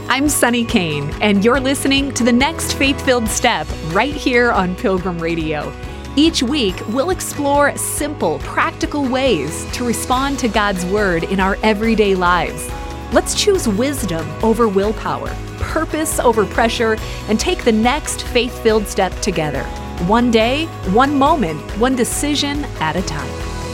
I'm Sunny Kane, and you're listening to the next Faith-Filled Step right here on Pilgrim Radio. Each week, we'll explore simple, practical ways to respond to God's Word in our everyday lives. Let's choose wisdom over willpower, purpose over pressure, and take the next faith-filled step together. One day, one moment, one decision at a time.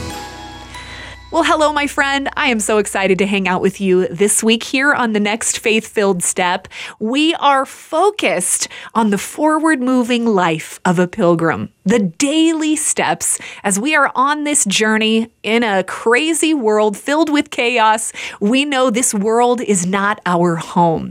Well, hello, my friend. I am so excited to hang out with you this week here on the next Faith-Filled Step. We are focused on the forward-moving life of a pilgrim, the daily steps as we are on this journey in a crazy world filled with chaos. We know this world is not our home,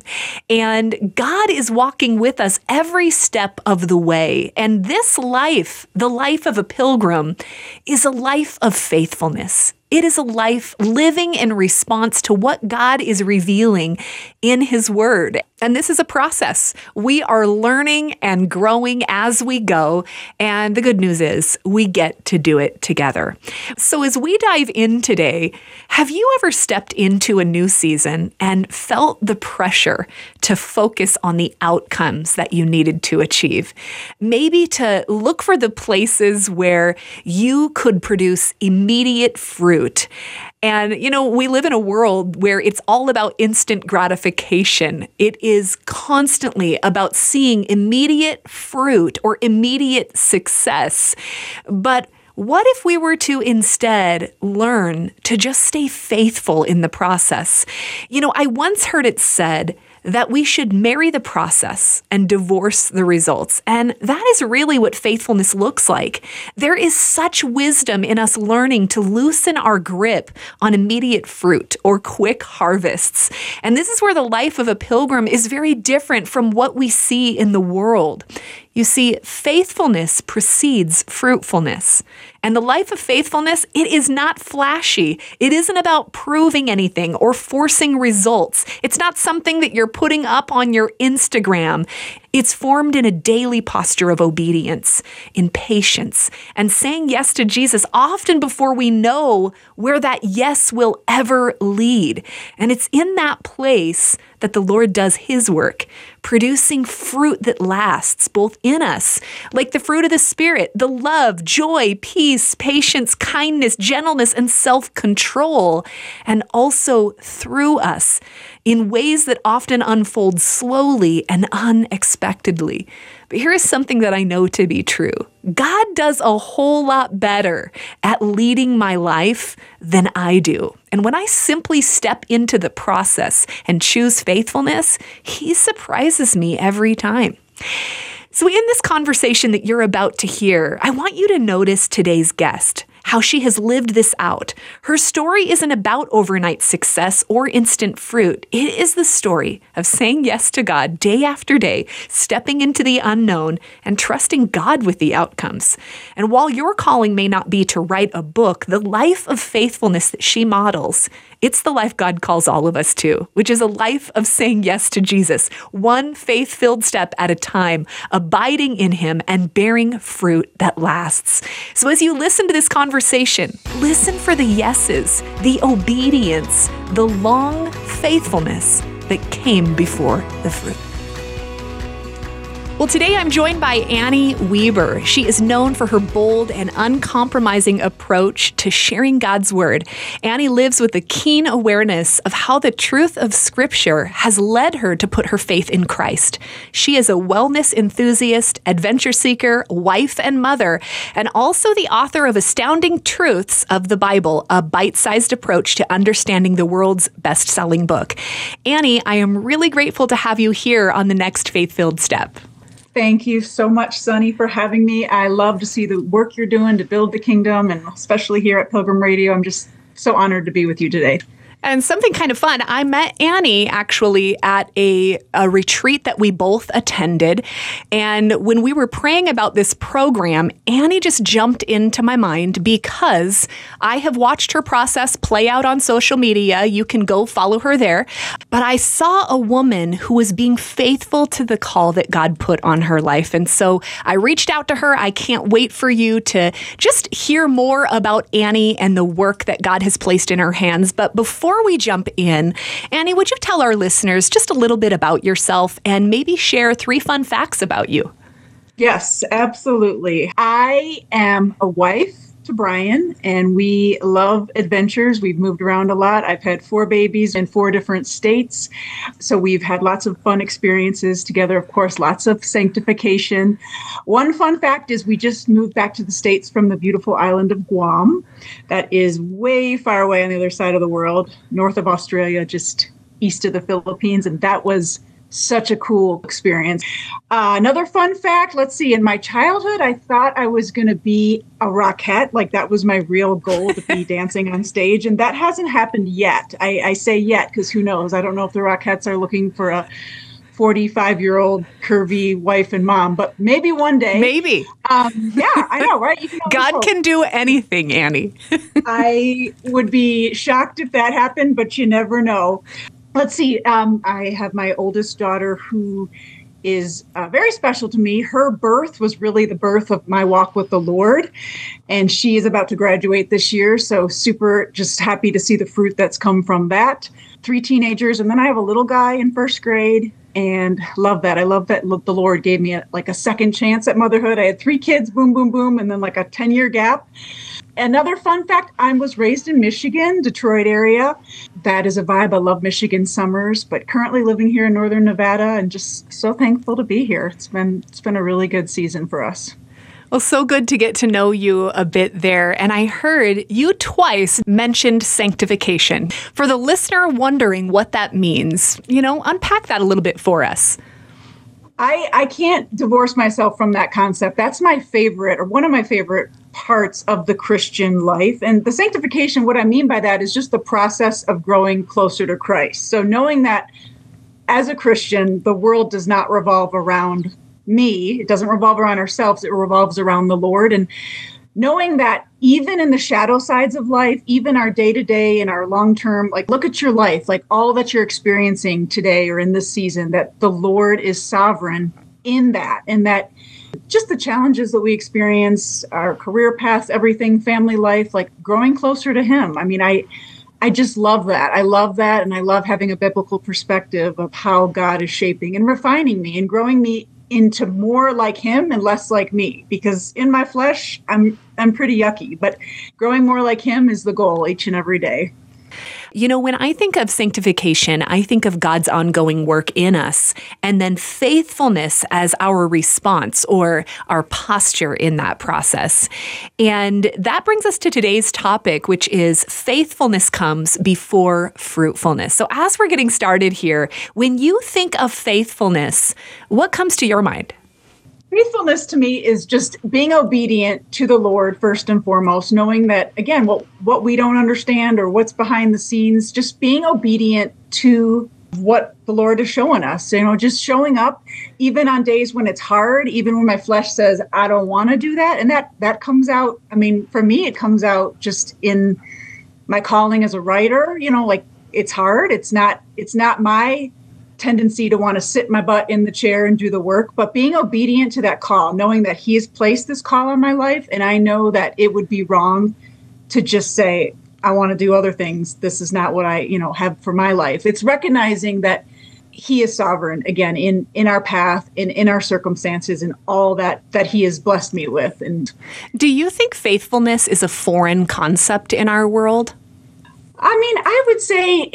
and God is walking with us every step of the way. And this life, the life of a pilgrim, is a life of faithfulness. It is a life living in response to what God is revealing in His Word. And this is a process. We are learning and growing as we go. And the good news is we get to do it together. So as we dive in today, have you ever stepped into a new season and felt the pressure to focus on the outcomes that you needed to achieve? Maybe to look for the places where you could produce immediate fruit. And, you know, we live in a world where it's all about instant gratification. It is constantly about seeing immediate fruit or immediate success. But what if we were to instead learn to just stay faithful in the process? You know, I once heard it said that we should marry the process and divorce the results. And that is really what faithfulness looks like. There is such wisdom in us learning to loosen our grip on immediate fruit or quick harvests. And this is where the life of a pilgrim is very different from what we see in the world. You see, faithfulness precedes fruitfulness. And the life of faithfulness, it is not flashy. It isn't about proving anything or forcing results. It's not something that you're putting up on your Instagram. It's formed in a daily posture of obedience, in patience, and saying yes to Jesus often before we know where that yes will ever lead. And it's in that place that the Lord does His work, producing fruit that lasts both in us, like the fruit of the Spirit, the love, joy, peace, patience, kindness, gentleness, and self-control, and also through us in ways that often unfold slowly and unexpectedly. But here is something that I know to be true. God does a whole lot better at leading my life than I do. And when I simply step into the process and choose faithfulness, He surprises me every time. So in this conversation that you're about to hear, I want you to notice today's guest, how she has lived this out. Her story isn't about overnight success or instant fruit. It is the story of saying yes to God day after day, stepping into the unknown, and trusting God with the outcomes. And while your calling may not be to write a book, the life of faithfulness that she models, it's the life God calls all of us to, which is a life of saying yes to Jesus, one faith-filled step at a time, abiding in Him and bearing fruit that lasts. So as you listen to this conversation, listen for the yeses, the obedience, the long faithfulness that came before the fruit. Well, today I'm joined by Annie Weber. She is known for her bold and uncompromising approach to sharing God's Word. Annie lives with a keen awareness of how the truth of Scripture has led her to put her faith in Christ. She is a wellness enthusiast, adventure seeker, wife and mother, and also the author of Astounding Truths of the Bible, a bite-sized approach to understanding the world's best-selling book. Annie, I am really grateful to have you here on the next Faith-Filled Step. Thank you so much, Sunny, for having me. I love to see the work you're doing to build the kingdom, and especially here at Pilgrim Radio. I'm just so honored to be with you today. And something kind of fun, I met Annie actually at a retreat that we both attended. And when we were praying about this program, Annie just jumped into my mind because I have watched her process play out on social media. You can go follow her there. But I saw a woman who was being faithful to the call that God put on her life. And so I reached out to her. I can't wait for you to just hear more about Annie and the work that God has placed in her hands. But before before we jump in, Annie, would you tell our listeners just a little bit about yourself and maybe share 3 fun facts about you? Yes, absolutely. I am a wife to Brian, and we love adventures. We've moved around a lot. I've had 4 babies in 4 different states. So we've had lots of fun experiences together, of course, lots of sanctification. One fun fact is we just moved back to the States from the beautiful island of Guam. That is way far away on the other side of the world, north of Australia, just east of the Philippines. And that was such a cool experience. Another fun fact, let's see, in my childhood, I thought I was going to be a rockette. Like that was my real goal, to be dancing on stage. And that hasn't happened yet. I say yet because who knows? I don't know if the Rockettes are looking for a 45-year-old curvy wife and mom, but maybe one day. Maybe. Yeah, I know, right? You can God can do anything, Annie. I would be shocked if that happened, but you never know. Let's see. I have my oldest daughter who is very special to me. Her birth was really the birth of my walk with the Lord, and she is about to graduate this year. So super just happy to see the fruit that's come from that. 3 teenagers, and then I have a little guy in 1st grade, and love that. I love that the Lord gave me a second chance at motherhood. I had 3 kids, boom, boom, boom, and then like a 10-year gap. Another fun fact, I was raised in Michigan, Detroit area. That is a vibe. I love Michigan summers, but currently living here in Northern Nevada and just so thankful to be here. It's been a really good season for us. Well, so good to get to know you a bit there. And I heard you twice mentioned sanctification. For the listener wondering what that means, unpack that a little bit for us. I can't divorce myself from that concept. That's my favorite, or one of my favorite parts of the Christian life. And the sanctification, what I mean by that is just the process of growing closer to Christ. So knowing that as a Christian, the world does not revolve around me. It doesn't revolve around ourselves. It revolves around the Lord. And knowing that even in the shadow sides of life, even our day-to-day and our long-term, like look at your life, like all that you're experiencing today or in this season, that the Lord is sovereign in that, and that just the challenges that we experience, our career paths, everything, family life, like growing closer to Him. I mean, I just love that. I love that. And I love having a biblical perspective of how God is shaping and refining me and growing me into more like Him and less like me, because in my flesh, I'm pretty yucky, but growing more like Him is the goal each and every day. When I think of sanctification, I think of God's ongoing work in us, and then faithfulness as our response or our posture in that process. And that brings us to today's topic, which is faithfulness comes before fruitfulness. So as we're getting started here, when you think of faithfulness, what comes to your mind? Faithfulness to me is just being obedient to the Lord first and foremost, knowing that, again, what we don't understand or what's behind the scenes, just being obedient to what the Lord is showing us, just showing up even on days when it's hard, even when my flesh says, I don't want to do that. And that comes out, for me, it comes out just in my calling as a writer, like it's hard. It's not my tendency to want to sit my butt in the chair and do the work, but being obedient to that call, knowing that He has placed this call on my life. And I know that it would be wrong to just say, I want to do other things. This is not what I, have for my life. It's recognizing that He is sovereign, again, in our path, in our circumstances, and all that He has blessed me with. And do you think faithfulness is a foreign concept in our world? I would say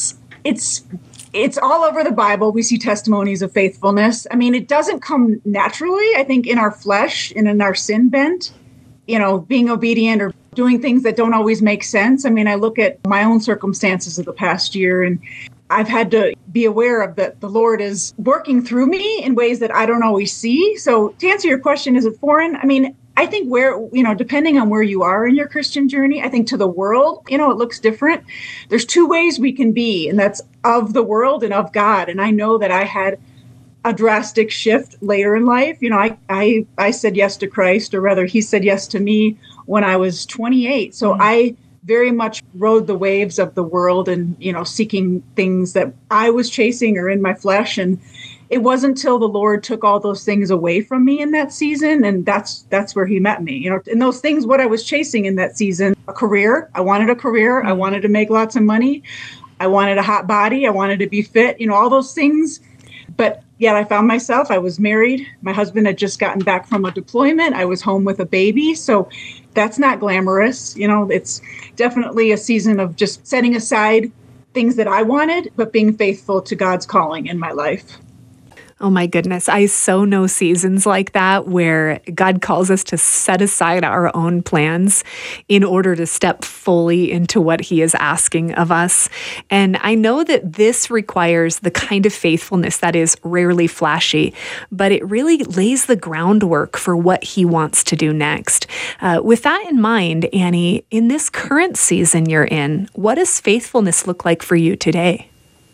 it's all over the Bible. We see testimonies of faithfulness. It doesn't come naturally, I think, in our flesh and in our sin bent, being obedient or doing things that don't always make sense. I look at my own circumstances of the past year, and I've had to be aware of that the Lord is working through me in ways that I don't always see. So to answer your question, is it foreign? I think depending on where you are in your Christian journey, I think to the world, it looks different. There's 2 ways we can be, and that's of the world and of God. And I know that I had a drastic shift later in life. I said yes to Christ, or rather He said yes to me when I was 28. So I very much rode the waves of the world and, seeking things that I was chasing or in my flesh. And it wasn't until the Lord took all those things away from me in that season. And that's where he met me, and those things, what I was chasing in that season, a career. I wanted a career. I wanted to make lots of money. I wanted a hot body. I wanted to be fit, all those things. But yet I found myself, I was married. My husband had just gotten back from a deployment. I was home with a baby. So that's not glamorous. It's definitely a season of just setting aside things that I wanted, but being faithful to God's calling in my life. Oh my goodness. I so know seasons like that where God calls us to set aside our own plans in order to step fully into what he is asking of us. And I know that this requires the kind of faithfulness that is rarely flashy, but it really lays the groundwork for what he wants to do next. With that in mind, Annie, in this current season you're in, what does faithfulness look like for you today?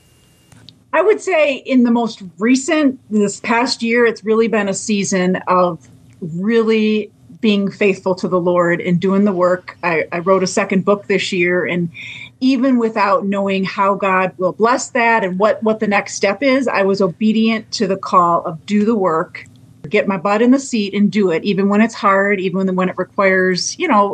I would say in this past year, it's really been a season of really being faithful to the Lord and doing the work. I wrote a second book this year, and even without knowing how God will bless that and what the next step is, I was obedient to the call of do the work, get my butt in the seat and do it, even when it's hard, even when it requires,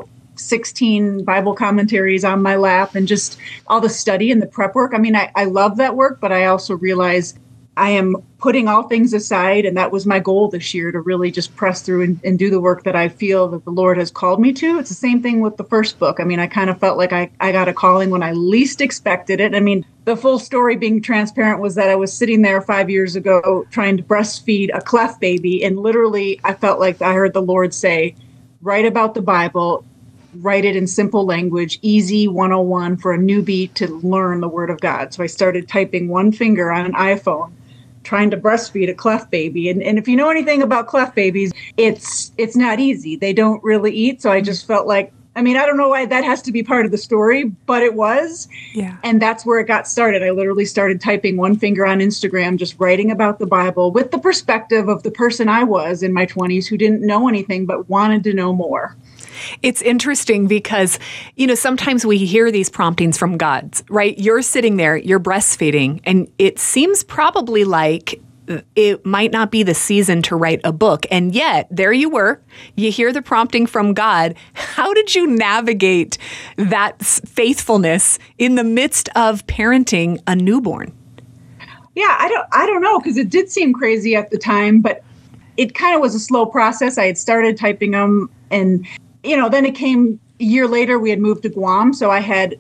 16 Bible commentaries on my lap and just all the study and the prep work. I mean, I love that work, but I also realize I am putting all things aside. And that was my goal this year, to really just press through and do the work that I feel that the Lord has called me to. It's the same thing with the first book. I mean, I kind of felt like I got a calling when I least expected it. I mean, the full story, being transparent, was that I was sitting there 5 years ago trying to breastfeed a cleft baby. And literally, I felt like I heard the Lord say, write about the Bible, write it in simple language, easy 101 for a newbie to learn the Word of God. So I started typing one finger on an iPhone, trying to breastfeed a cleft baby. And if you know anything about cleft babies, it's not easy. They don't really eat. So I just felt like, I don't know why that has to be part of the story, but it was. Yeah. And that's where it got started. I literally started typing one finger on Instagram, just writing about the Bible with the perspective of the person I was in my 20s who didn't know anything but wanted to know more. It's interesting because, sometimes we hear these promptings from God, right? You're sitting there, you're breastfeeding, and it seems probably like it might not be the season to write a book. And yet, there you were. You hear the prompting from God. How did you navigate that faithfulness in the midst of parenting a newborn? Yeah, I don't know, because it did seem crazy at the time, but it kind of was a slow process. I had started typing them, and then it came a year later, we had moved to Guam. So I had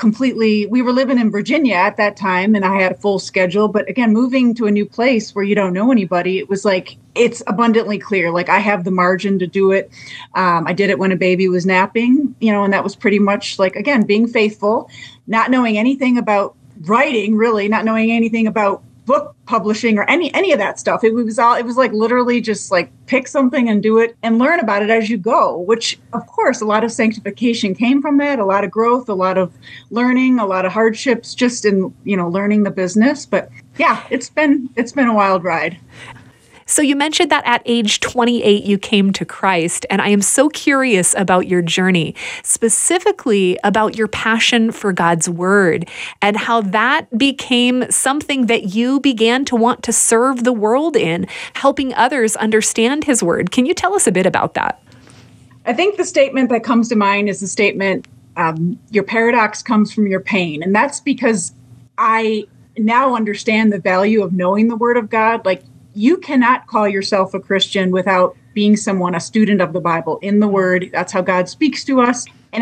we were living in Virginia at that time, and I had a full schedule. But again, moving to a new place where you don't know anybody, it was like, it's abundantly clear. Like, I have the margin to do it. I did it when a baby was napping, and that was pretty much like, again, being faithful, not knowing anything about writing, really, not knowing anything about book publishing or any of that stuff. It was like literally just like pick something and do it and learn about it as you go, which of course a lot of sanctification came from that, a lot of growth, a lot of learning, a lot of hardships just in, learning the business. But yeah, it's been a wild ride. So you mentioned that at age 28, you came to Christ, and I am so curious about your journey, specifically about your passion for God's Word and how that became something that you began to want to serve the world in, helping others understand His Word. Can you tell us a bit about that? I think the statement that comes to mind is the statement, your paradox comes from your pain. And that's because I now understand the value of knowing the Word of God. Like, you cannot call yourself a Christian without being a student of the Bible, in the Word. That's how God speaks to us. And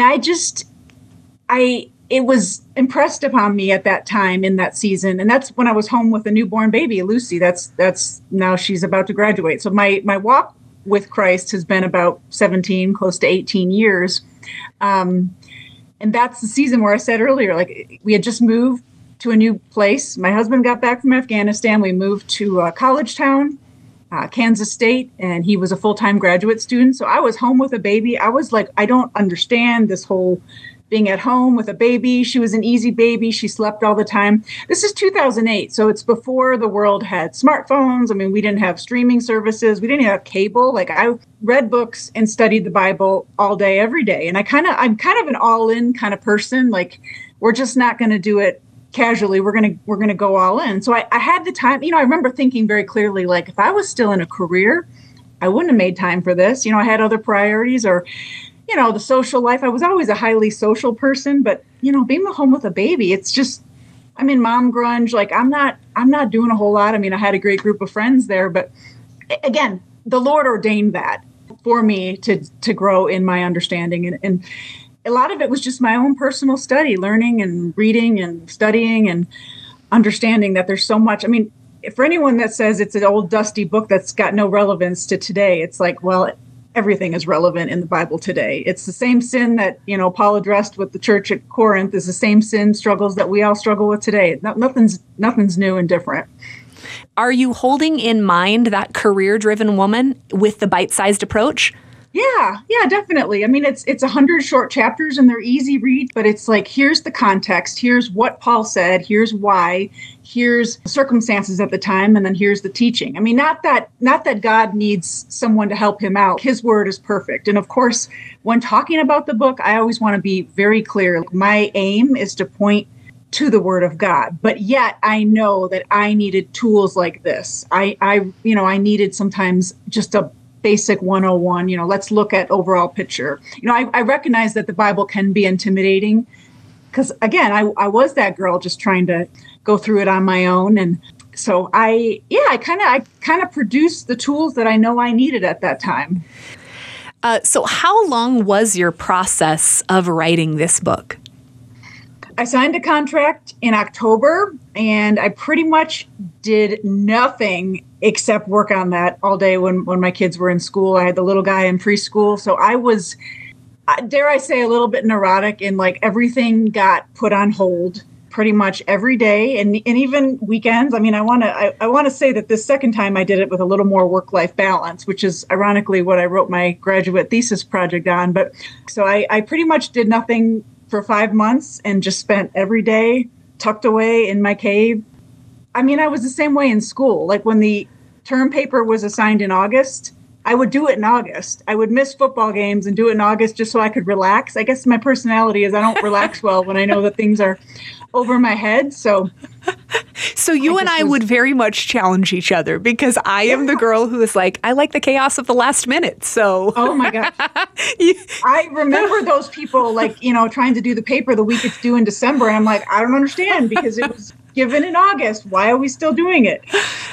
it was impressed upon me at that time in that season. And that's when I was home with a newborn baby, Lucy. That's now she's about to graduate. So my walk with Christ has been about 17, close to 18 years. And that's the season where I said earlier, like, we had just moved to a new place. My husband got back from Afghanistan. We moved to college town, Kansas State, and he was a full-time graduate student. So I was home with a baby. I was like, I don't understand this whole being at home with a baby. She was an easy baby. She slept all the time. This is 2008. So it's before the world had smartphones. I mean, we didn't have streaming services. We didn't have cable. Like, I read books and studied the Bible all day, every day. And I'm kind of an all-in kind of person. Like, we're just not going to do it casually, we're gonna go all in. So I had the time. I remember thinking very clearly, like, if I was still in a career, I wouldn't have made time for this. I had other priorities, or the social life. I was always a highly social person, but being home with a baby, it's just, I'm in mom grunge. Like, I'm not doing a whole lot. I mean, I had a great group of friends there, but again, the Lord ordained that for me to grow in my understanding. And a lot of it was just my own personal study, learning and reading and studying and understanding that there's so much. I mean, for anyone that says it's an old dusty book that's got no relevance to today, it's like, well, everything is relevant in the Bible today. It's the same sin that, Paul addressed with the church at Corinth is the same sin struggles that we all struggle with today. Nothing's new and different. Are you holding in mind that career-driven woman with the bite-sized approach? Yeah, definitely. I mean, it's 100 short chapters and they're easy reads, but it's like, here's the context, here's what Paul said, here's why, here's circumstances at the time, and then here's the teaching. I mean, not that God needs someone to help him out. His word is perfect. And of course, when talking about the book, I always want to be very clear. My aim is to point to the word of God, but yet I know that I needed tools like this. I needed sometimes just a basic 101, let's look at overall picture. I recognize that the Bible can be intimidating because, again, I was that girl just trying to go through it on my own. And so I kind of produced the tools that I know I needed at that time. So how long was your process of writing this book? I signed a contract in October, and I pretty much did nothing except work on that all day when my kids were in school. I had the little guy in preschool. So I was, dare I say, a little bit neurotic, and like everything got put on hold pretty much every day, and even weekends. I mean, I want to say that this second time I did it with a little more work-life balance, which is ironically what I wrote my graduate thesis project on. But so I pretty much did nothing for 5 months and just spent every day tucked away in my cave. I mean, I was the same way in school. Like when the term paper was assigned in August, I would do it in August. I would miss football games and do it in August just so I could relax. I guess my personality is I don't relax well when I know that things are over my head. So you and I would very much challenge each other because I am the girl who is like, I like the chaos of the last minute. So, oh my God. I remember those people like, trying to do the paper the week it's due in December. And I'm like, I don't understand because it was given in August. Why are we still doing it?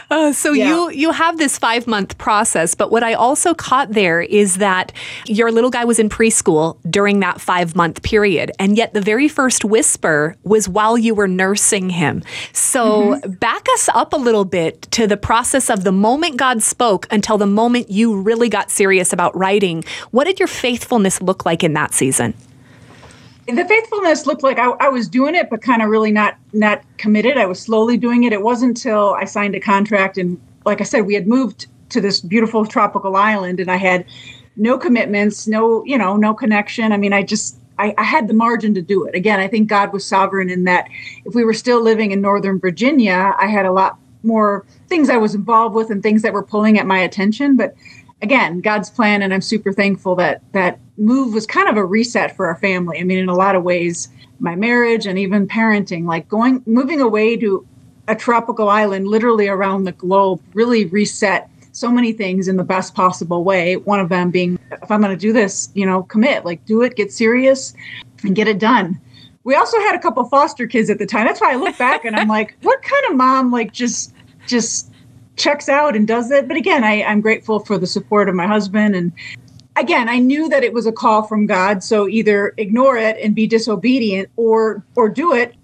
You have this 5-month process, but what I also caught there is that your little guy was in preschool during that 5-month period, and yet the very first whisper was while you were nursing him. So back us up a little bit to the process of the moment God spoke until the moment you really got serious about writing. What did your faithfulness look like in that season? The faithfulness looked like I was doing it, but kind of really not committed. I was slowly doing it. It wasn't until I signed a contract. And like I said, we had moved to this beautiful tropical island and I had no commitments, no connection. I mean, I had the margin to do it. Again, I think God was sovereign in that if we were still living in Northern Virginia, I had a lot more things I was involved with and things that were pulling at my attention. But again, God's plan, and I'm super thankful that that move was kind of a reset for our family. I mean, in a lot of ways, my marriage and even parenting, like moving away to a tropical island, literally around the globe, really reset so many things in the best possible way. One of them being, if I'm going to do this, commit, like do it, get serious, and get it done. We also had a couple foster kids at the time. That's why I look back and I'm like, what kind of mom like just checks out and does it? But again, I'm grateful for the support of my husband. And again, I knew that it was a call from God. So either ignore it and be disobedient or do it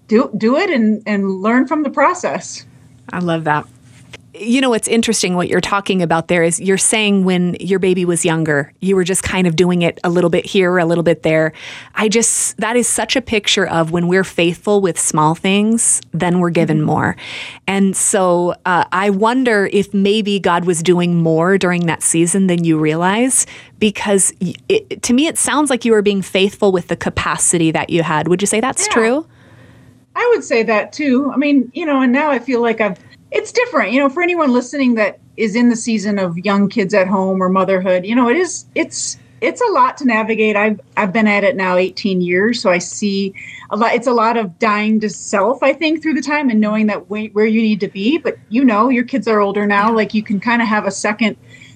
and learn from the process. I love that. What's interesting what you're talking about there is you're saying when your baby was younger, you were just kind of doing it a little bit here, a little bit there. That is such a picture of when we're faithful with small things, then we're given more. And so I wonder if maybe God was doing more during that season than you realize, because to me, it sounds like you were being faithful with the capacity that you had. Would you say that's true? I would say that too. I mean, and now I feel like it's different, for anyone listening that is in the season of young kids at home or motherhood, it's It's a lot to navigate. I've been at it now 18 years, so I see a lot. It's a lot of dying to self, I think, through the time, and knowing that where you need to be. But your kids are older now. Like, you can kind of have a second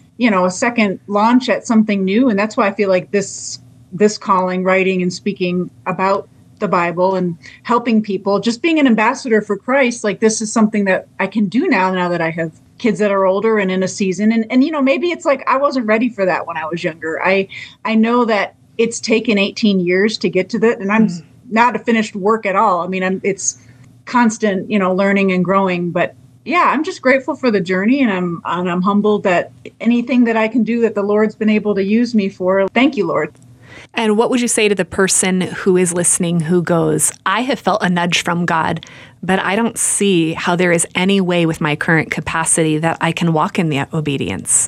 launch at something new, and that's why I feel like this calling, writing and speaking about the Bible and helping people, just being an ambassador for Christ. Like, this is something that I can do now that I have kids that are older and in a season. And maybe it's like, I wasn't ready for that when I was younger. I know that it's taken 18 years to get to that, and I'm not a finished work at all. I mean, it's constant, learning and growing, but yeah, I'm just grateful for the journey, and I'm humbled that anything that I can do that the Lord's been able to use me for. Thank you, Lord. And what would you say to the person who is listening who goes, I have felt a nudge from God, but I don't see how there is any way with my current capacity that I can walk in the obedience?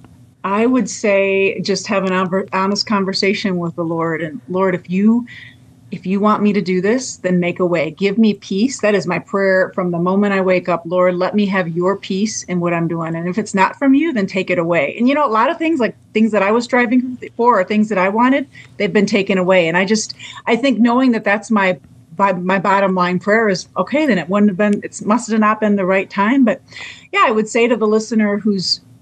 I would say just have an honest conversation with the Lord. And Lord, if you want me to do this, then make a way. Give me peace. That is my prayer from the moment I wake up. Lord, let me have your peace in what I'm doing. And if it's not from you, then take it away. And a lot of things, like things that I was striving for or things that I wanted, they've been taken away. And I think knowing that that's my bottom line prayer is, okay, then it must have not been the right time. But yeah, I would say to the listener who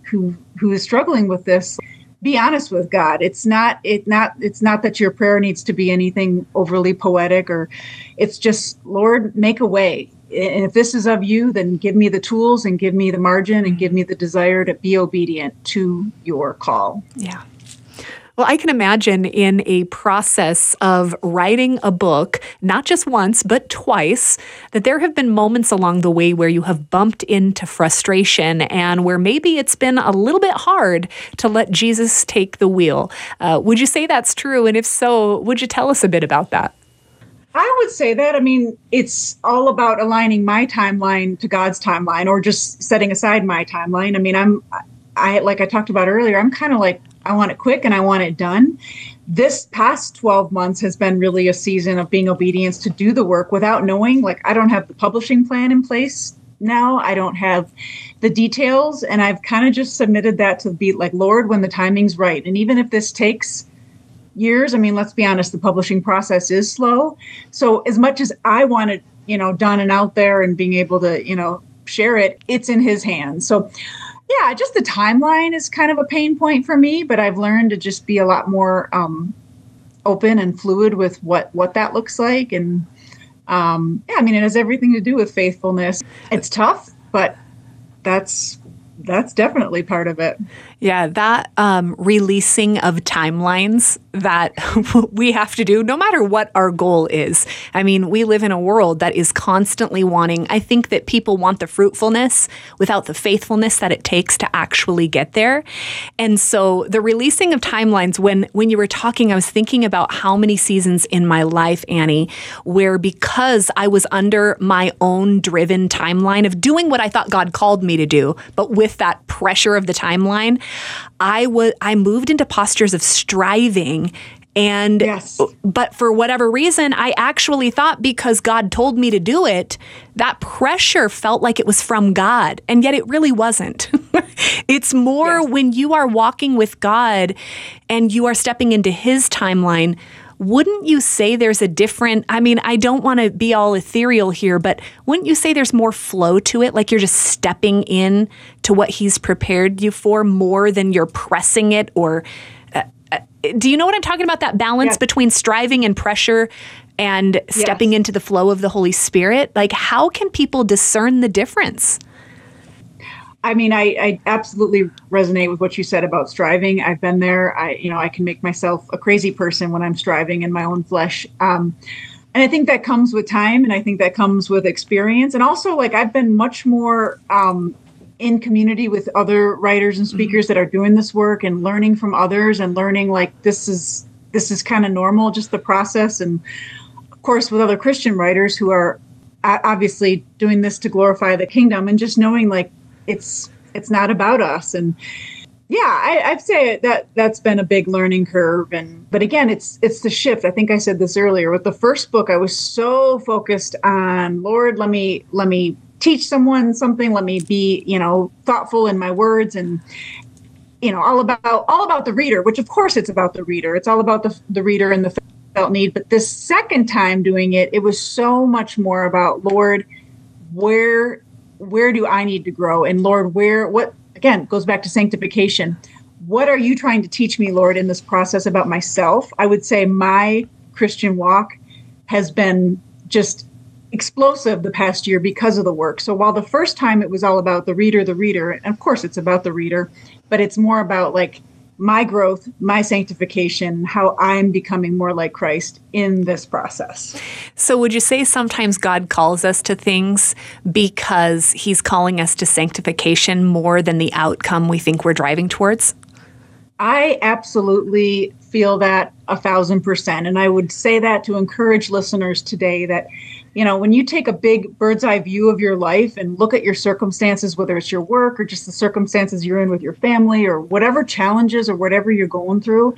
is struggling with this, be honest with God. It's not that your prayer needs to be anything overly poetic, or it's just, Lord, make a way. And if this is of you, then give me the tools and give me the margin and give me the desire to be obedient to your call. Yeah. Well, I can imagine in a process of writing a book, not just once, but twice, that there have been moments along the way where you have bumped into frustration and where maybe it's been a little bit hard to let Jesus take the wheel. Would you say that's true? And if so, would you tell us a bit about that? I would say that. I mean, it's all about aligning my timeline to God's timeline, or just setting aside my timeline. I mean, like I talked about earlier, I'm kind of like, I want it quick and I want it done. This past 12 months has been really a season of being obedience to do the work without knowing. Like, I don't have the publishing plan in place now. I don't have the details. And I've kind of just submitted that to be like, Lord, when the timing's right. And even if this takes years, I mean, let's be honest, the publishing process is slow. So as much as I want it, done and out there and being able to, share it, it's in his hands. So yeah, just the timeline is kind of a pain point for me, but I've learned to just be a lot more open and fluid with what that looks like. And yeah, I mean, it has everything to do with faithfulness. It's tough, but that's definitely part of it. Yeah, that releasing of timelines that we have to do, no matter what our goal is. I mean, we live in a world that is constantly wanting, I think that people want the fruitfulness without the faithfulness that it takes to actually get there. And so the releasing of timelines, when you were talking, I was thinking about how many seasons in my life, Annie, where because I was under my own driven timeline of doing what I thought God called me to do, but with that pressure of the timeline, I moved into postures of striving. And, yes. But for whatever reason, I actually thought because God told me to do it, that pressure felt like it was from God. And yet it really wasn't. It's more when you are walking with God and you are stepping into his timeline. Wouldn't you say there's a different, I mean, I don't want to be all ethereal here, but wouldn't you say there's more flow to it? Like you're just stepping in to what he's prepared you for more than you're pressing it? Or do you know what I'm talking about? That balance between striving and pressure and stepping into the flow of the Holy Spirit? Like, how can people discern the difference? I mean, I absolutely resonate with what you said about striving. I've been there. I can make myself a crazy person when I'm striving in my own flesh. And I think that comes with time, and I think that comes with experience. And also, like, I've been much more in community with other writers and speakers that are doing this work, and learning from others, and learning like this is kind of normal, just the process. And of course, with other Christian writers who are obviously doing this to glorify the kingdom, and just knowing like, it's not about us. And yeah, I'd say that's been a big learning curve. But again, it's the shift. I think I said this earlier. With the first book, I was so focused on, Lord, let me teach someone something. Let me be, thoughtful in my words. And all about the reader, which of course it's about the reader. It's all about the reader and the felt need. But this second time doing it, it was so much more about, Lord, where do I need to grow? And Lord, what, again, goes back to sanctification. What are you trying to teach me, Lord, in this process about myself? I would say my Christian walk has been just explosive the past year because of the work. So while the first time it was all about the reader, and of course it's about the reader, but it's more about like my growth, my sanctification, how I'm becoming more like Christ in this process. So would you say sometimes God calls us to things because he's calling us to sanctification more than the outcome we think we're driving towards? I absolutely feel that 1,000%. And I would say that to encourage listeners today that, when you take a big bird's eye view of your life and look at your circumstances, whether it's your work or just the circumstances you're in with your family or whatever challenges or whatever you're going through,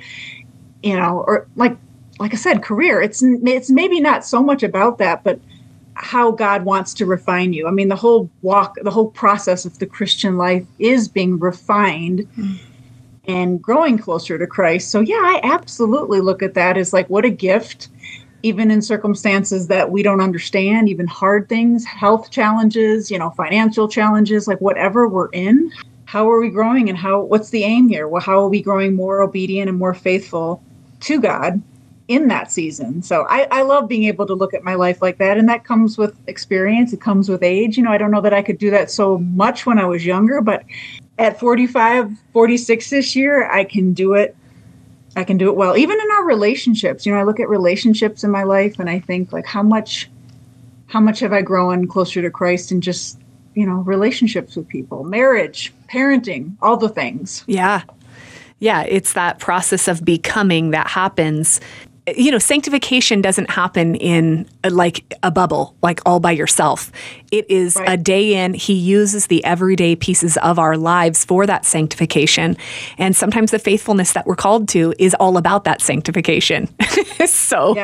or like I said, career, it's maybe not so much about that, but how God wants to refine you. I mean, the whole process of the Christian life is being refined and growing closer to Christ. So yeah, I absolutely look at that as like, what a gift. Even in circumstances that we don't understand, even hard things, health challenges, financial challenges, like whatever we're in, how are we growing and what's the aim here? Well, how are we growing more obedient and more faithful to God in that season? So I love being able to look at my life like that. And that comes with experience. It comes with age. I don't know that I could do that so much when I was younger, but at 45, 46 this year, I can do it. I can do it well, even in our relationships. I look at relationships in my life and I think like, how much have I grown closer to Christ in just, relationships with people, marriage, parenting, all the things. Yeah. Yeah. It's that process of becoming that happens. Sanctification doesn't happen in like a bubble, like all by yourself. It is a day in. He uses the everyday pieces of our lives for that sanctification. And sometimes the faithfulness that we're called to is all about that sanctification. So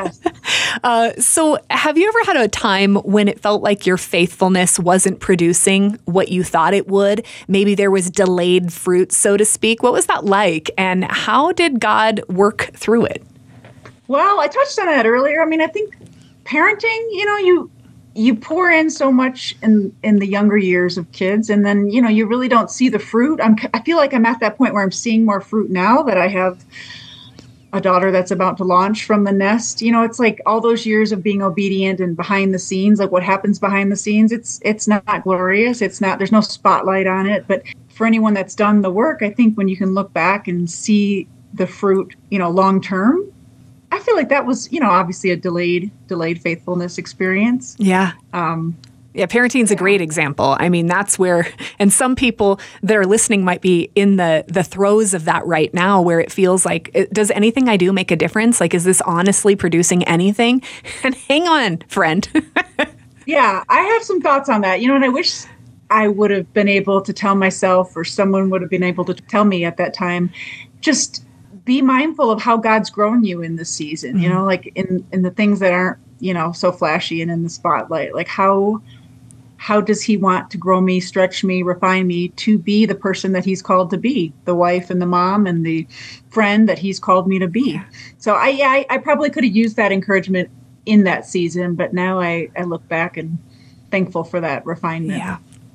have you ever had a time when it felt like your faithfulness wasn't producing what you thought it would? Maybe there was delayed fruit, so to speak. What was that like? And how did God work through it? Well, I touched on that earlier. I mean, I think parenting, you pour in so much in the younger years of kids, and then, you really don't see the fruit. I feel like I'm at that point where I'm seeing more fruit now that I have a daughter that's about to launch from the nest. It's like all those years of being obedient and behind the scenes, like what happens behind the scenes, it's not glorious. There's no spotlight on it. But for anyone that's done the work, I think when you can look back and see the fruit, long term, I feel like that was, obviously a delayed faithfulness experience. Yeah. Parenting is a great example. I mean, that's where, and some people that are listening might be in the throes of that right now, where it feels like, does anything I do make a difference? Like, is this honestly producing anything? And hang on, friend. Yeah, I have some thoughts on that. And I wish I would have been able to tell myself, or someone would have been able to tell me at that time, just be mindful of how God's grown you in this season, like in the things that aren't, so flashy and in the spotlight. Like how does he want to grow me, stretch me, refine me to be the person that he's called to be, the wife and the mom and the friend that he's called me to be. So I probably could have used that encouragement in that season, but now I look back and thankful for that refinement. Yeah.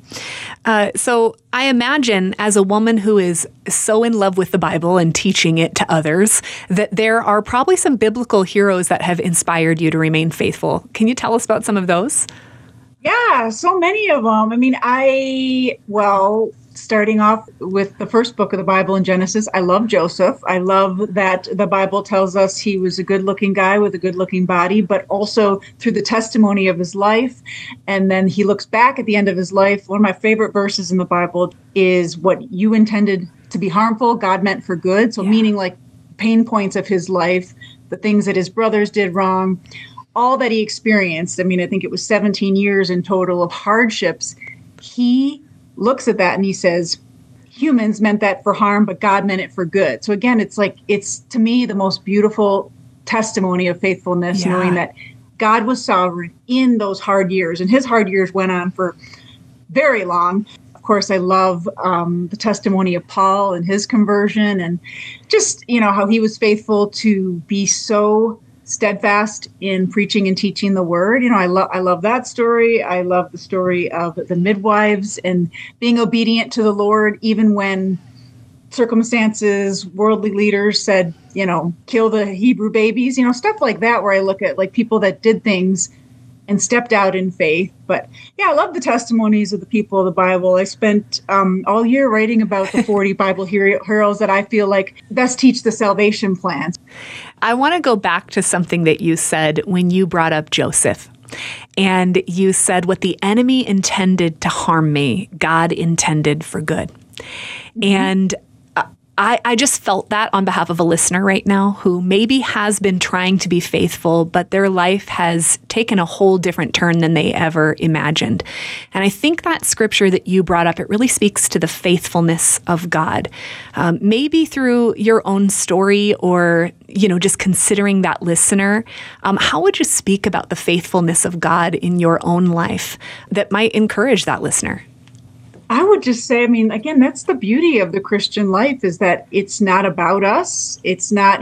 So I imagine, as a woman who is so in love with the Bible and teaching it to others, that there are probably some biblical heroes that have inspired you to remain faithful. Can you tell us about some of those? Yeah, so many of them. I mean, starting off with the first book of the Bible in Genesis, I love Joseph. I love that the Bible tells us he was a good-looking guy with a good-looking body, but also through the testimony of his life. And then he looks back at the end of his life. One of my favorite verses in the Bible is, what you intended to be harmful, God meant for good. So meaning like pain points of his life, the things that his brothers did wrong, all that he experienced. I mean, I think it was 17 years in total of hardships. He looks at that and he says, humans meant that for harm, but God meant it for good. So again, it's to me the most beautiful testimony of faithfulness, knowing that God was sovereign in those hard years. And his hard years went on for very long. Of course, I love the testimony of Paul and his conversion, and just, how he was faithful to be so steadfast in preaching and teaching the word. I love that story. I love the story of the midwives and being obedient to the Lord, even when circumstances, worldly leaders said, kill the Hebrew babies, stuff like that, where I look at like people that did things and stepped out in faith. But yeah, I love the testimonies of the people of the Bible. I spent all year writing about the 40 Bible heroes that I feel like best teach the salvation plans. I want to go back to something that you said when you brought up Joseph. And you said, what the enemy intended to harm me, God intended for good. Mm-hmm. And I just felt that on behalf of a listener right now who maybe has been trying to be faithful, but their life has taken a whole different turn than they ever imagined. And I think that scripture that you brought up, it really speaks to the faithfulness of God. Maybe through your own story or, just considering that listener, how would you speak about the faithfulness of God in your own life that might encourage that listener? I would just say, again, that's the beauty of the Christian life, is that it's not about us. It's not,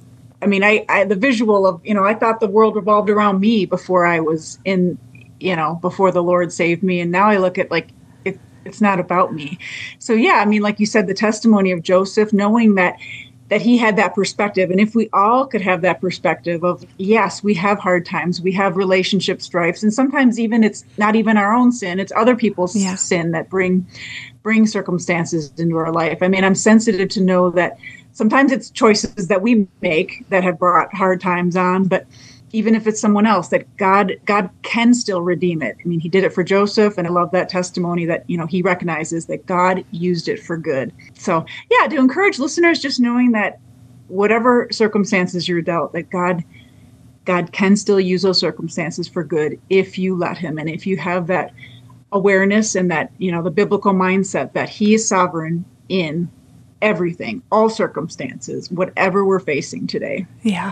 the visual of, I thought the world revolved around me before I was in, before the Lord saved me. And now I look at it's not about me. So yeah, like you said, the testimony of Joseph, knowing that he had that perspective. And if we all could have that perspective of, yes, we have hard times, we have relationship strifes, and sometimes even it's not even our own sin, it's other people's sin that bring circumstances into our life. I'm sensitive to know that sometimes it's choices that we make that have brought hard times on, but even if it's someone else, that God can still redeem it. He did it for Joseph, and I love that testimony that, he recognizes that God used it for good. So yeah, to encourage listeners, just knowing that whatever circumstances you're dealt, that God can still use those circumstances for good if you let him. And if you have that awareness and that, the biblical mindset that he is sovereign in everything, all circumstances, whatever we're facing today. Yeah.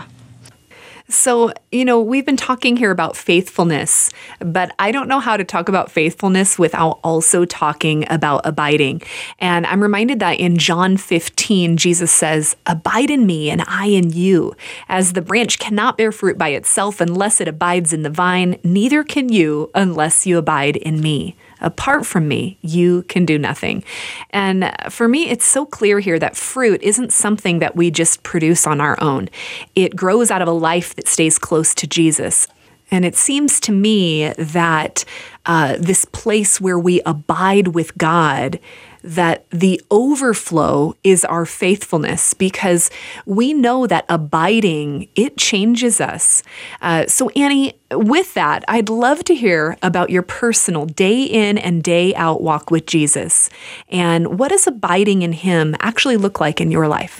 So, we've been talking here about faithfulness, but I don't know how to talk about faithfulness without also talking about abiding. And I'm reminded that in John 15, Jesus says, "Abide in me and I in you. As the branch cannot bear fruit by itself unless it abides in the vine, neither can you unless you abide in me. Apart from me, you can do nothing." And for me, it's so clear here that fruit isn't something that we just produce on our own. It grows out of a life that stays close to Jesus. And it seems to me that this place where we abide with God, that the overflow is our faithfulness, because we know that abiding, it changes us. So Annie, with that, I'd love to hear about your personal day in and day out walk with Jesus. And what does abiding in him actually look like in your life?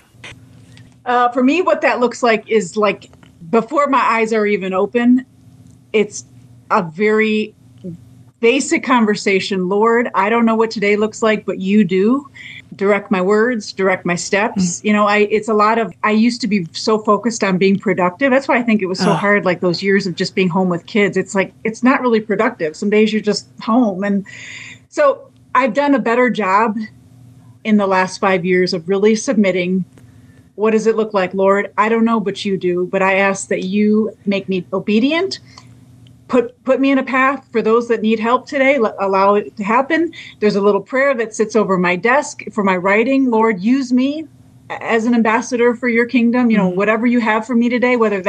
For me, what that looks like is like before my eyes are even open, it's a very basic conversation. Lord, I don't know what today looks like, but you do. Direct my words, direct my steps. It's a lot of, I used to be so focused on being productive. That's why I think it was so hard, like those years of just being home with kids. It's like, it's not really productive. Some days you're just home. And so I've done a better job in the last 5 years of really submitting. What does it look like, Lord? I don't know, but you do. But I ask that you make me obedient. Put me in a path for those that need help today. Allow it to happen. There's a little prayer that sits over my desk for my writing. Lord, use me as an ambassador for your kingdom. Whatever you have for me today, whether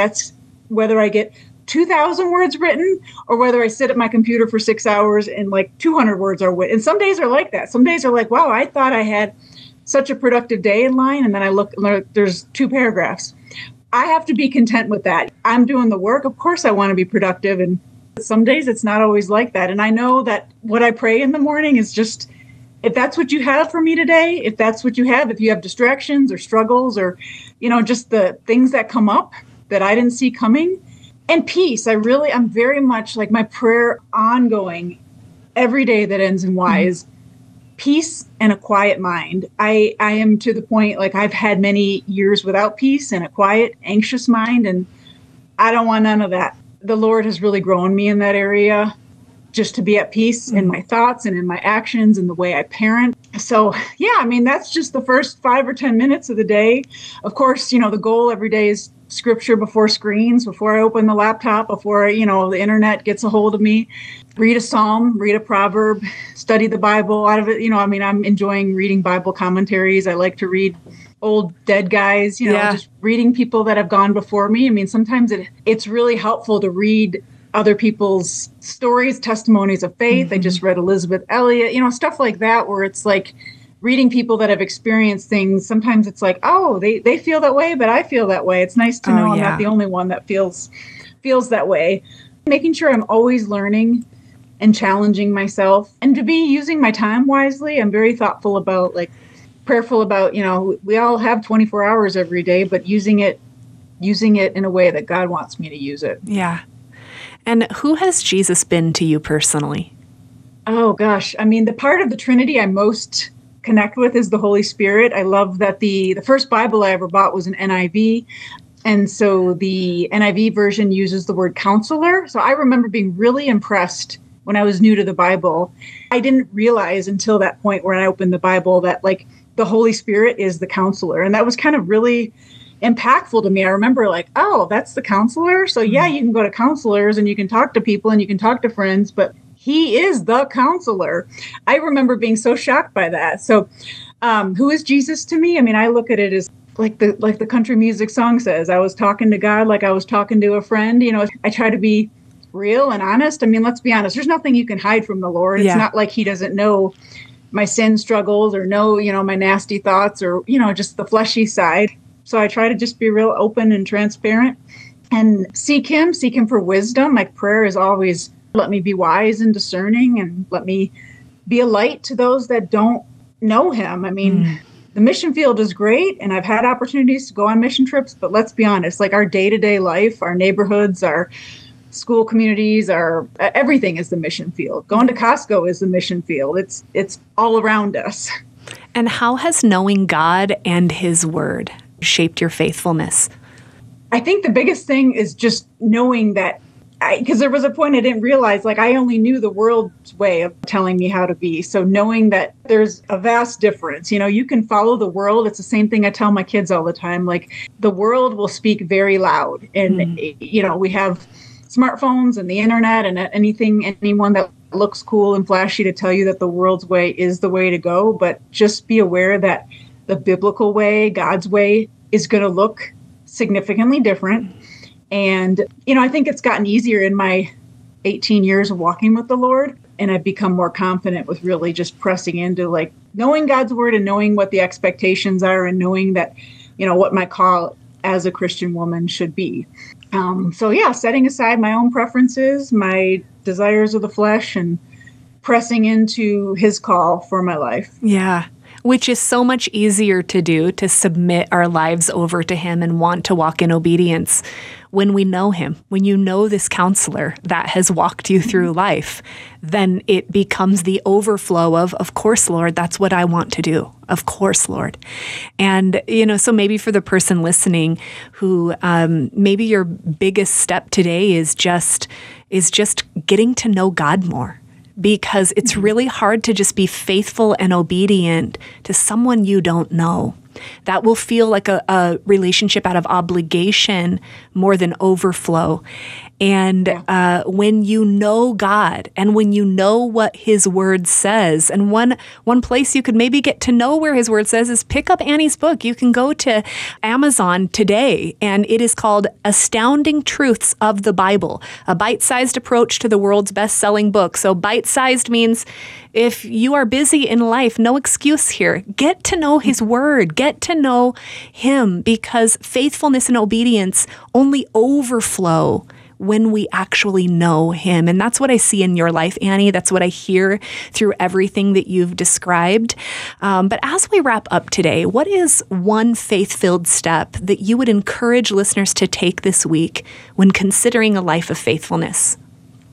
I get 2,000 words written or whether I sit at my computer for 6 hours and like 200 words are written. And some days are like that. Some days are like, wow, I thought I had such a productive day in line. And then I look, there's 2 paragraphs. I have to be content with that. I'm doing the work. Of course, I want to be productive. And some days it's not always like that. And I know that what I pray in the morning is just, if that's what you have for me today, if that's what you have, if you have distractions or struggles or, just the things that come up that I didn't see coming, and peace. I'm very much like my prayer ongoing every day that ends in Y is peace and a quiet mind. I am to the point, like I've had many years without peace and a quiet, anxious mind, and I don't want none of that. The Lord has really grown me in that area. just to be at peace in my thoughts and in my actions and the way I parent. So, yeah, I mean, that's just the first 5 or 10 minutes of the day. Of course, the goal every day is scripture before screens, before I open the laptop, before, the internet gets a hold of me. Read a psalm, read a proverb, study the Bible out of it. I'm enjoying reading Bible commentaries. I like to read old dead guys, just reading people that have gone before me. I mean, sometimes it's really helpful to read other people's stories, testimonies of faith. I just read Elizabeth Elliot, stuff like that, where it's like reading people that have experienced things. Sometimes it's like, oh, they feel that way, but I feel that way. It's nice to know I'm not the only one that feels that way. Making sure I'm always learning and challenging myself, and to be using my time wisely. I'm very thoughtful about, prayerful about, we all have 24 hours every day, but using it in a way that God wants me to use it. Yeah. And who has Jesus been to you personally? Oh, gosh. I mean, the part of the Trinity I most connect with is the Holy Spirit. I love that the first Bible I ever bought was an NIV. And so the NIV version uses the word counselor. So I remember being really impressed when I was new to the Bible. I didn't realize until that point when I opened the Bible that the Holy Spirit is the counselor. And that was kind of really impactful to me. I remember oh, that's the counselor. So yeah, you can go to counselors and you can talk to people and you can talk to friends, but he is the counselor. I remember being so shocked by that. So who is Jesus to me? I mean, I look at it as like the country music song says, I was talking to God like I was talking to a friend. I try to be real and honest. I mean, let's be honest. There's nothing you can hide from the Lord. It's not like he doesn't know my sin struggles or know, my nasty thoughts or, just the fleshy side. So I try to just be real open and transparent and seek him for wisdom. Like prayer is always let me be wise and discerning and let me be a light to those that don't know him. I mean, the mission field is great and I've had opportunities to go on mission trips, but let's be honest, our day-to-day life, our neighborhoods, our school communities, everything is the mission field. Going to Costco is the mission field. It's all around us. And how has knowing God and his word shaped your faithfulness? I think the biggest thing is just knowing that, because there was a point I didn't realize, I only knew the world's way of telling me how to be. So knowing that there's a vast difference, you can follow the world. It's the same thing I tell my kids all the time. The world will speak very loud and, we have smartphones and the internet and anyone that looks cool and flashy to tell you that the world's way is the way to go. But just be aware that the biblical way, God's way, is going to look significantly different. And, I think it's gotten easier in my 18 years of walking with the Lord. And I've become more confident with really just pressing into knowing God's word and knowing what the expectations are and knowing that, what my call as a Christian woman should be. So yeah, setting aside my own preferences, my desires of the flesh, and pressing into his call for my life. Yeah. Which is so much easier to do, to submit our lives over to him and want to walk in obedience when we know him. When you know this counselor that has walked you through life, then it becomes the overflow of course, Lord, that's what I want to do. Of course, Lord. And, so maybe for the person listening who maybe your biggest step today is just getting to know God more. Because it's really hard to just be faithful and obedient to someone you don't know. That will feel like a relationship out of obligation more than overflow. And when you know God and when you know what his word says, and one place you could maybe get to know where his word says is pick up Annie's book. You can go to Amazon today, and it is called Astounding Truths of the Bible, a bite-sized approach to the world's best-selling book. So bite-sized means if you are busy in life, no excuse here. Get to know his word. Get to know him, because faithfulness and obedience only overflow when we actually know him. And that's what I see in your life, Annie. That's what I hear through everything that you've described. But as we wrap up today, what is one faith-filled step that you would encourage listeners to take this week when considering a life of faithfulness?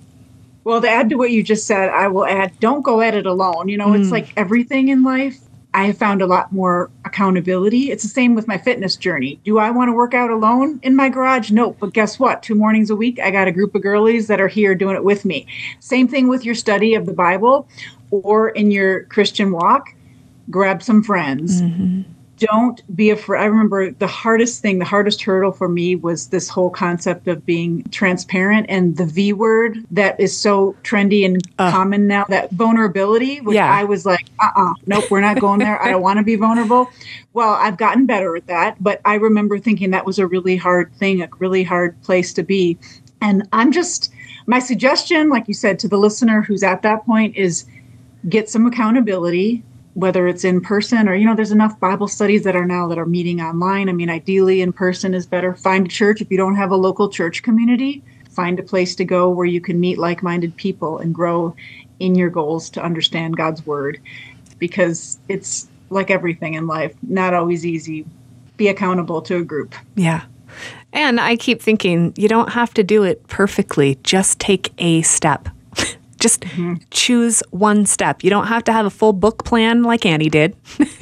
Well, to add to what you just said, I will add, don't go at it alone. It's like everything in life. I have found a lot more accountability. It's the same with my fitness journey. Do I want to work out alone in my garage? No, but guess what? 2 mornings a week, I got a group of girlies that are here doing it with me. Same thing with your study of the Bible or in your Christian walk. Grab some friends. Don't be afraid. I remember the hardest hurdle for me was this whole concept of being transparent and the V word that is so trendy and common now, that vulnerability, which I was like, nope, we're not going there. I don't want to be vulnerable. Well, I've gotten better at that, but I remember thinking that was a really hard thing, a really hard place to be. And my suggestion, like you said, to the listener who's at that point is get some accountability, whether it's in person or, there's enough Bible studies that are meeting online. I mean, ideally in person is better. Find a church. If you don't have a local church community, find a place to go where you can meet like-minded people and grow in your goals to understand God's word, because it's like everything in life, not always easy. Be accountable to a group. Yeah. And I keep thinking, you don't have to do it perfectly. Just take a step. Just choose one step. You don't have to have a full book plan like Annie did.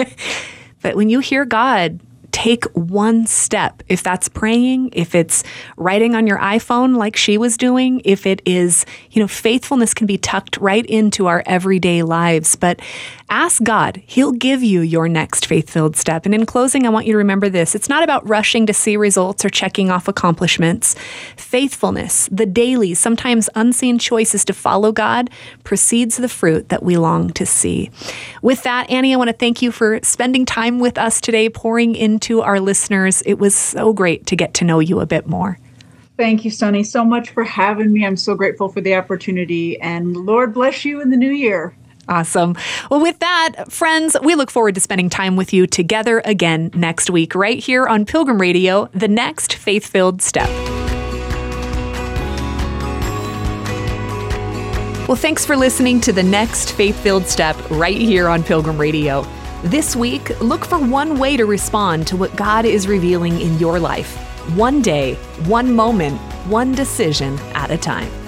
But when you hear God, take one step. If that's praying, if it's writing on your iPhone like she was doing, if it is, faithfulness can be tucked right into our everyday lives. But ask God. He'll give you your next faith-filled step. And in closing, I want you to remember this. It's not about rushing to see results or checking off accomplishments. Faithfulness, the daily, sometimes unseen choices to follow God, precedes the fruit that we long to see. With that, Annie, I want to thank you for spending time with us today, pouring into our listeners. It was so great to get to know you a bit more. Thank you, Sunny, so much for having me. I'm so grateful for the opportunity, and Lord bless you in the new year. Awesome. Well, with that, friends, we look forward to spending time with you together again next week, right here on Pilgrim Radio, the next faith-filled step. Well, thanks for listening to the next faith-filled step right here on Pilgrim Radio. This week, look for one way to respond to what God is revealing in your life. One day, one moment, one decision at a time.